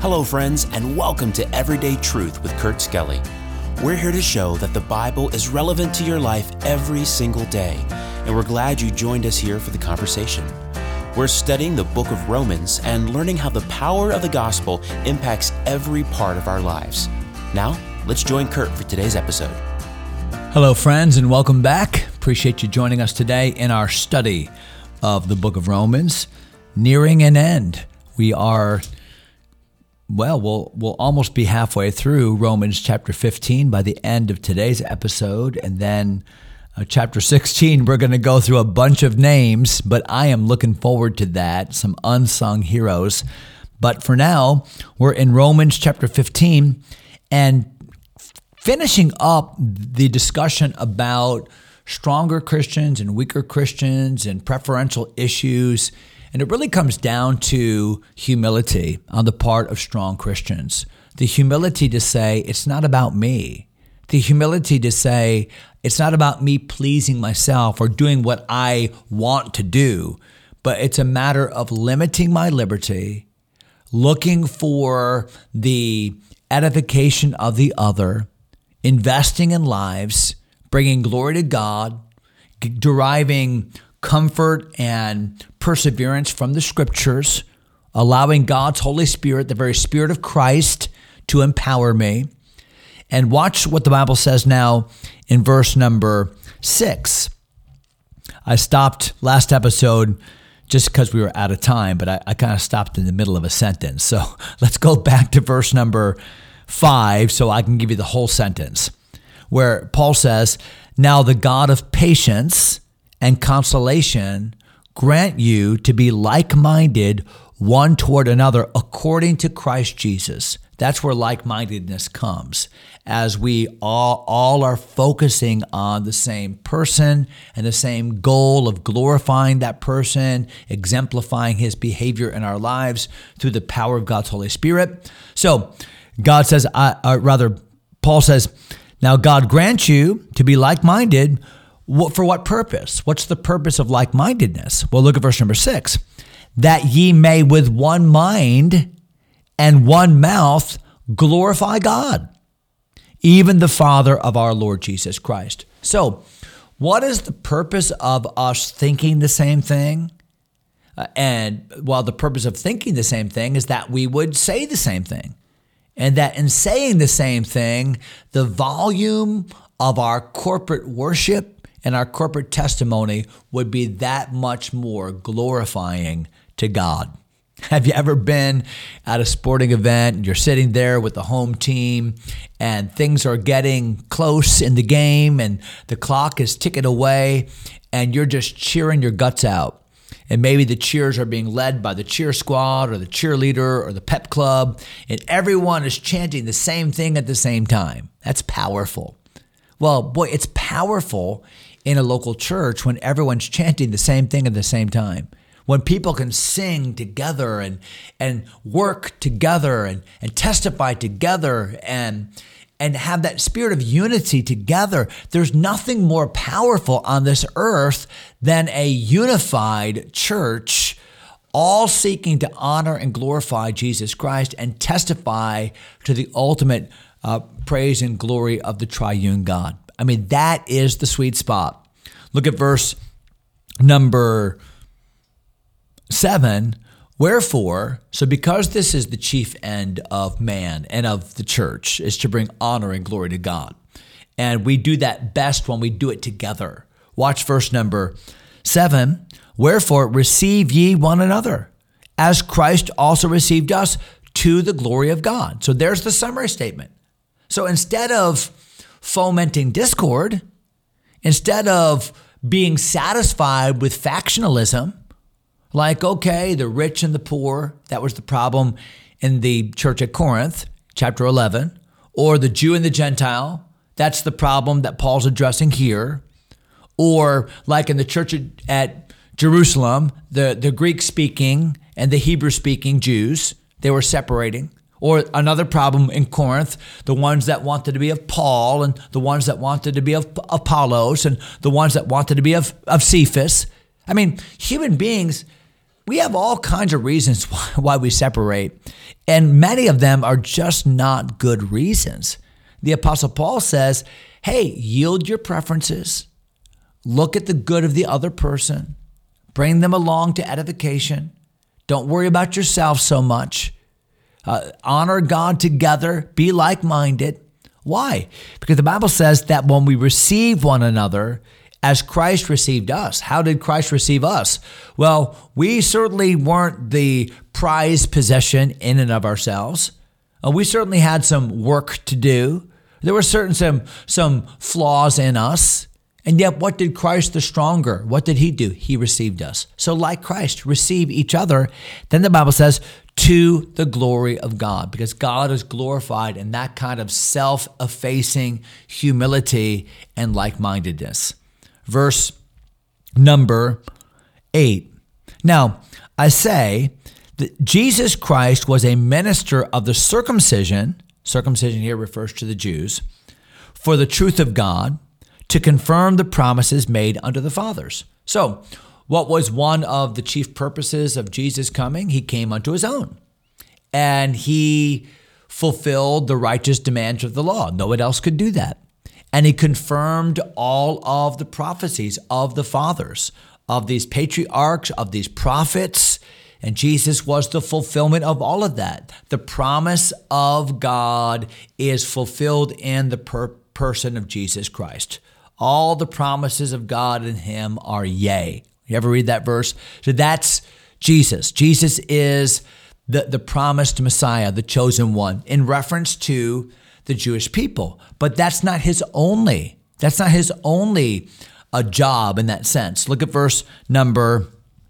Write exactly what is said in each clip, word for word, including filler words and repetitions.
Hello, friends, and welcome to Everyday Truth with Kurt Skelly. We're here to show that the Bible is relevant to your life every single day, and we're glad you joined us here for the conversation. We're studying the book of Romans and learning how the power of the gospel impacts every part of our lives. Now, let's join Kurt for today's episode. Hello, friends, and welcome back. Appreciate you joining us today in our study of the book of Romans, nearing an end. We are, well, we'll, we'll almost be halfway through Romans chapter fifteen by the end of today's episode, and then uh, chapter sixteen, we're going to go through a bunch of names, but I am looking forward to that, some unsung heroes. But for now, we're in Romans chapter fifteen, and finishing up the discussion about stronger Christians and weaker Christians and preferential issues. And it really comes down to humility on the part of strong Christians. The humility to say, it's not about me. The humility to say, it's not about me pleasing myself or doing what I want to do, but it's a matter of limiting my liberty, looking for the edification of the other, investing in lives, bringing glory to God, deriving comfort and perseverance from the scriptures, allowing God's Holy Spirit, the very Spirit of Christ, to empower me. And watch what the Bible says now in verse number six. I stopped last episode just because we were out of time, but I, I kind of stopped in the middle of a sentence. So let's go back to verse number five so I can give you the whole sentence, where Paul says, "Now the God of patience and consolation grant you to be like-minded one toward another according to Christ Jesus." That's where like-mindedness comes, as we all, all are focusing on the same person and the same goal of glorifying that person, exemplifying his behavior in our lives through the power of God's Holy Spirit. So God says, uh, or rather, Paul says, now God grants you to be like-minded. What, for what purpose? What's the purpose of like-mindedness? Well, look at verse number six. That ye may with one mind and one mouth glorify God, even the Father of our Lord Jesus Christ. So, what is the purpose of us thinking the same thing? Uh, and well, the purpose of thinking the same thing is that we would say the same thing. And that in saying the same thing, the volume of our corporate worship and our corporate testimony would be that much more glorifying to God. Have you ever been at a sporting event and you're sitting there with the home team and things are getting close in the game and the clock is ticking away and you're just cheering your guts out? And maybe the cheers are being led by the cheer squad or the cheerleader or the pep club, and everyone is chanting the same thing at the same time. That's powerful. Well, boy, it's powerful in a local church when everyone's chanting the same thing at the same time. When people can sing together and and work together and, and testify together and and have that spirit of unity together. There's nothing more powerful on this earth than a unified church, all seeking to honor and glorify Jesus Christ and testify to the ultimate uh, praise and glory of the triune God. I mean, that is the sweet spot. Look at verse number seven. Wherefore, so because this is the chief end of man and of the church, is to bring honor and glory to God. And we do that best when we do it together. Watch verse number seven. Wherefore, receive ye one another, as Christ also received us to the glory of God. So there's the summary statement. So instead of fomenting discord, instead of being satisfied with factionalism, like, okay, the rich and the poor, that was the problem in the church at Corinth, chapter eleven, or the Jew and the Gentile, that's the problem that Paul's addressing here, or like in the church at Jerusalem, the, the Greek-speaking and the Hebrew-speaking Jews, they were separating. Or another problem in Corinth, the ones that wanted to be of Paul and the ones that wanted to be of Apollos and the ones that wanted to be of, of Cephas. I mean, human beings we have all kinds of reasons why, why we separate, and many of them are just not good reasons. The Apostle Paul says, hey, yield your preferences, look at the good of the other person, bring them along to edification. Don't worry about yourself so much. Uh, honor God together, be like-minded. Why? Because the Bible says that when we receive one another, as Christ received us. How did Christ receive us? Well, we certainly weren't the prized possession in and of ourselves. Uh, we certainly had some work to do. There were certain some, some flaws in us. And yet, what did Christ the stronger? What did he do? He received us. So like Christ, receive each other. Then the Bible says, to the glory of God, because God is glorified in that kind of self-effacing humility and like-mindedness. Verse number eight. Now, I say that Jesus Christ was a minister of the circumcision. Circumcision here refers to the Jews. For the truth of God, to confirm the promises made unto the fathers. So, what was one of the chief purposes of Jesus coming? He came unto his own, and he fulfilled the righteous demands of the law. No one else could do that. And he confirmed all of the prophecies of the fathers, of these patriarchs, of these prophets. And Jesus was the fulfillment of all of that. The promise of God is fulfilled in the per- person of Jesus Christ. All the promises of God in him are yea. You ever read that verse? So that's Jesus. Jesus is the, the promised Messiah, the chosen one, in reference to the Jewish people. But that's not his only, that's not his only uh, job in that sense. Look at verse number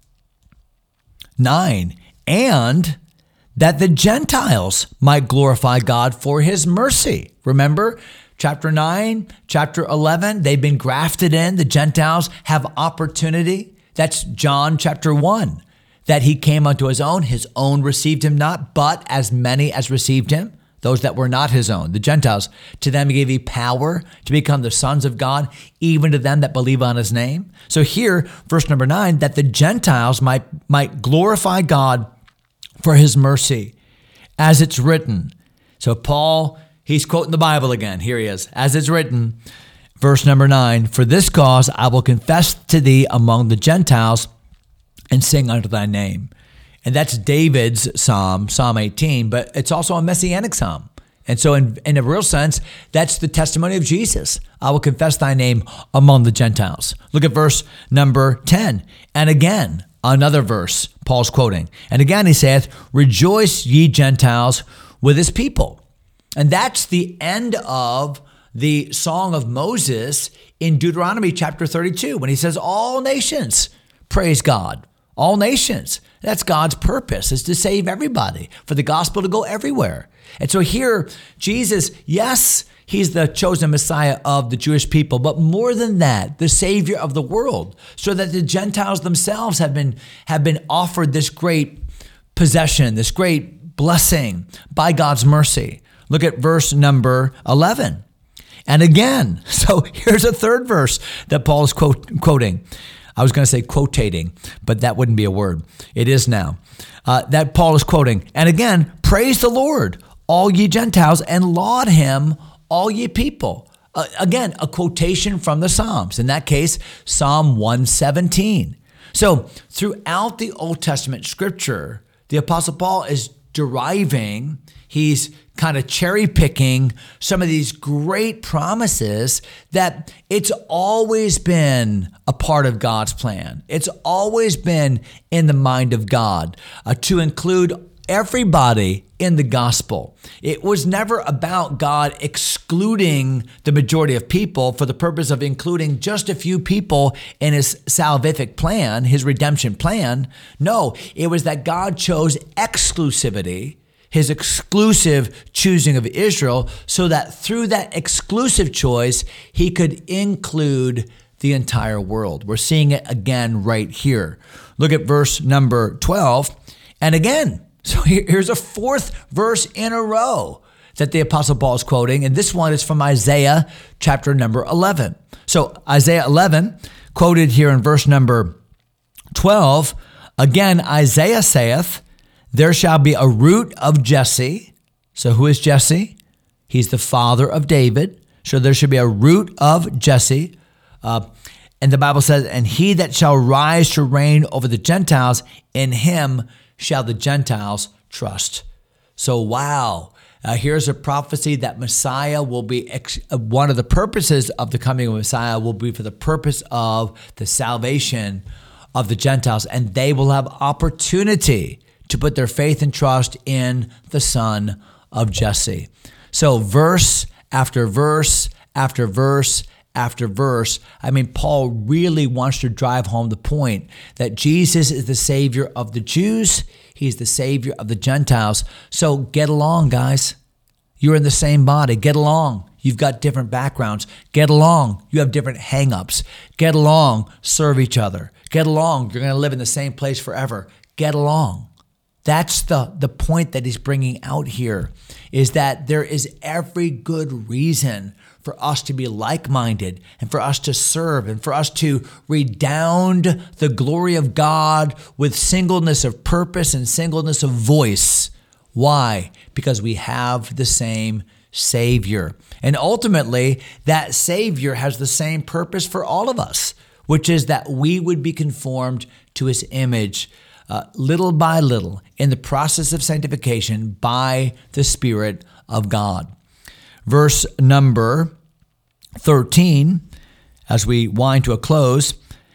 nine. And that the Gentiles might glorify God for his mercy. Remember, chapter nine, chapter eleven, they've been grafted in. The Gentiles have opportunity. That's John chapter one, that he came unto his own. His own received him not, but as many as received him, those that were not his own, the Gentiles, to them he gave he power to become the sons of God, even to them that believe on his name. So here, verse number nine, that the Gentiles might, might glorify God for his mercy, as it's written. So Paul, he's quoting the Bible again. Here he is. As it's written, verse number nine, for this cause I will confess to thee among the Gentiles and sing unto thy name. And that's David's psalm, Psalm eighteen, but it's also a messianic psalm. And so in, in a real sense, that's the testimony of Jesus. I will confess thy name among the Gentiles. Look at verse number ten. And again, another verse Paul's quoting. And again he saith, rejoice ye Gentiles with his people. And that's the end of the Song of Moses in Deuteronomy chapter thirty-two, when he says, all nations praise God. All nations. That's God's purpose, is to save everybody, for the gospel to go everywhere. And so here, Jesus, yes, he's the chosen Messiah of the Jewish people, but more than that, the Savior of the world, so that the Gentiles themselves have been, have been offered this great possession, this great blessing by God's mercy. Look at verse number eleven. And again, so here's a third verse that Paul is quote, quoting. I was going to say quotating, but that wouldn't be a word. It is now. Uh, that Paul is quoting. And again, praise the Lord, all ye Gentiles, and laud him, all ye people. Uh, again, a quotation from the Psalms. In that case, Psalm one seventeen. So throughout the Old Testament scripture, the Apostle Paul is deriving, he's kind of cherry picking some of these great promises that it's always been a part of God's plan. It's always been in the mind of God uh, to include everybody in the gospel. It was never about God excluding the majority of people for the purpose of including just a few people in his salvific plan, his redemption plan. No, it was that God chose exclusivity, his exclusive choosing of Israel, so that through that exclusive choice, he could include the entire world. We're seeing it again right here. Look at verse number twelve. And again, so here's a fourth verse in a row that the Apostle Paul is quoting, and this one is from Isaiah chapter number eleven. So Isaiah eleven, quoted here in verse number twelve, Again, Isaiah saith, there shall be a root of Jesse. So who is Jesse? He's the father of David. So there should be a root of Jesse. Uh, and the Bible says, and he that shall rise to reign over the Gentiles, in him shall the Gentiles trust. So wow, uh, here's a prophecy that Messiah will be, ex- uh, one of the purposes of the coming of Messiah will be for the purpose of the salvation of the Gentiles, and they will have opportunity to put their faith and trust in the Son of Jesse. So verse after verse after verse after verse, I mean, Paul really wants to drive home the point that Jesus is the Savior of the Jews. He's the Savior of the Gentiles. So get along, guys. You're in the same body. Get along. You've got different backgrounds. Get along. You have different hang-ups. Get along. Serve each other. Get along. You're going to live in the same place forever. Get along. That's the, the point that he's bringing out here, is that there is every good reason for us to be like-minded and for us to serve and for us to redound the glory of God with singleness of purpose and singleness of voice. Why? Because we have the same Savior. And ultimately, that Savior has the same purpose for all of us, which is that we would be conformed to his image uh, little by little in the process of sanctification by the Spirit of God. Verse number thirteen, as we wind to a close,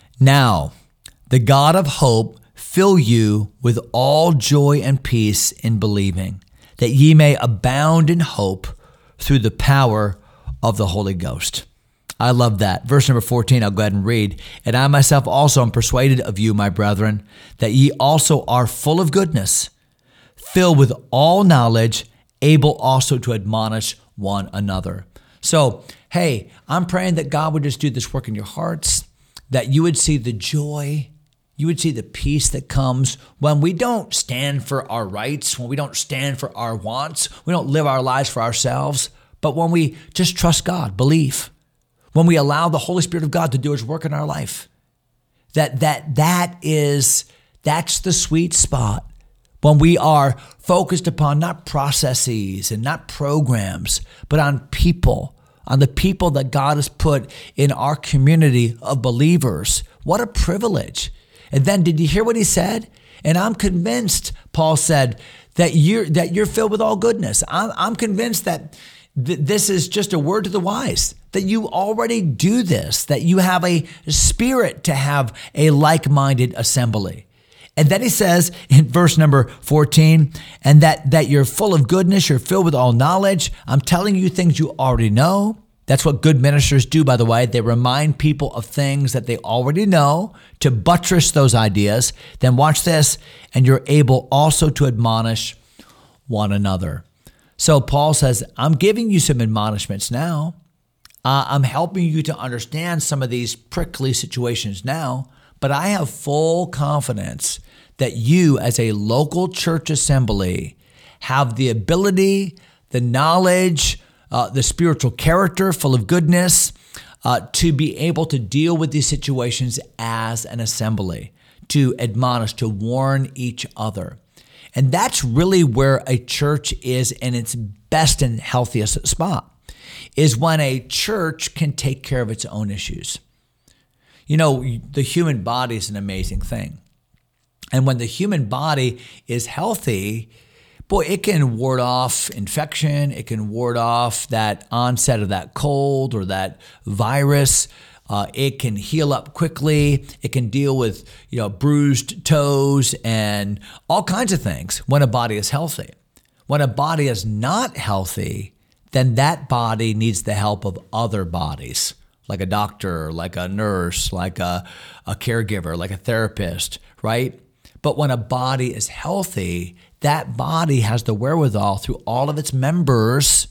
now the God of hope fill you with all joy and peace in believing, that ye may abound in hope through the power of the Holy Ghost. I love that. Verse number fourteen, I'll go ahead and read. And I myself also am persuaded of you, my brethren, that ye also are full of goodness, filled with all knowledge, able also to admonish one another. So, hey, I'm praying that God would just do this work in your hearts, that you would see the joy, you would see the peace that comes when we don't stand for our rights, when we don't stand for our wants, we don't live our lives for ourselves, but when we just trust God, believe, when we allow the Holy Spirit of God to do his work in our life. That that that is, that's the sweet spot. When we are focused upon not processes and not programs, but on people, on the people that God has put in our community of believers. What a privilege. And then did you hear what he said? And I'm convinced, Paul said, that you're, that you're filled with all goodness. I'm, I'm convinced that th- this is just a word to the wise, that you already do this, that you have a spirit to have a like-minded assembly. And then he says in verse number fourteen, and that, that you're full of goodness, you're filled with all knowledge. I'm telling you things you already know. That's what good ministers do, by the way. They remind people of things that they already know to buttress those ideas. Then watch this, and you're able also to admonish one another. So Paul says, I'm giving you some admonishments now. Uh, I'm helping you to understand some of these prickly situations now, but I have full confidence that you as a local church assembly have the ability, the knowledge, uh, the spiritual character full of goodness uh, to be able to deal with these situations as an assembly, to admonish, to warn each other. And that's really where a church is in its best and healthiest spot, is when a church can take care of its own issues. You know, the human body is an amazing thing. And when the human body is healthy, boy, it can ward off infection. It can ward off that onset of that cold or that virus. Uh, it can heal up quickly. It can deal with, you know, bruised toes and all kinds of things when a body is healthy. When a body is not healthy, then that body needs the help of other bodies, like a doctor, like a nurse, like a, a caregiver, like a therapist, right? But when a body is healthy, that body has the wherewithal through all of its members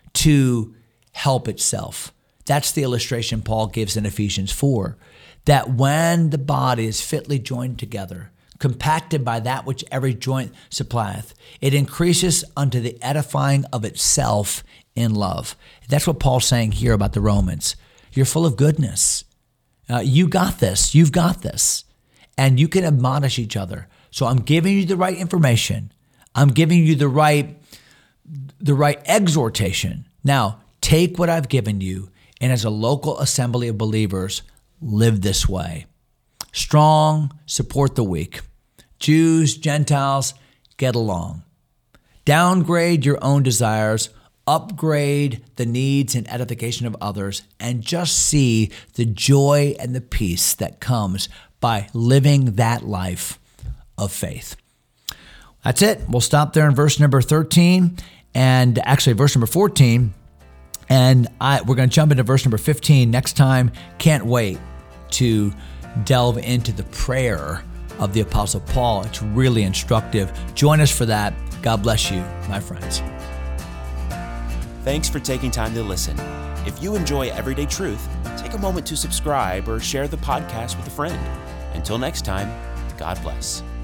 to help itself. That's the illustration Paul gives in Ephesians four, that when the body is fitly joined together, compacted by that which every joint supplieth, it increases unto the edifying of itself in love. That's what Paul's saying here about the Romans. You're full of goodness. Uh, you got this. You've got this. and you can admonish each other. So I'm giving you the right information. I'm giving you the right, the right exhortation. Now, take what I've given you, and as a local assembly of believers, live this way. Strong, support the weak. Jews, Gentiles, get along. Downgrade your own desires, upgrade the needs and edification of others, and just see the joy and the peace that comes by living that life of faith. That's it. We'll stop there in verse number thirteen, and actually verse number fourteen, and I, we're going to jump into verse number fifteen next time. Can't wait to delve into the prayer of the Apostle Paul. It's really instructive. Join us for that. God bless you, my friends. Thanks for taking time to listen. If you enjoy Everyday Truth, take a moment to subscribe or share the podcast with a friend. Until next time, God bless.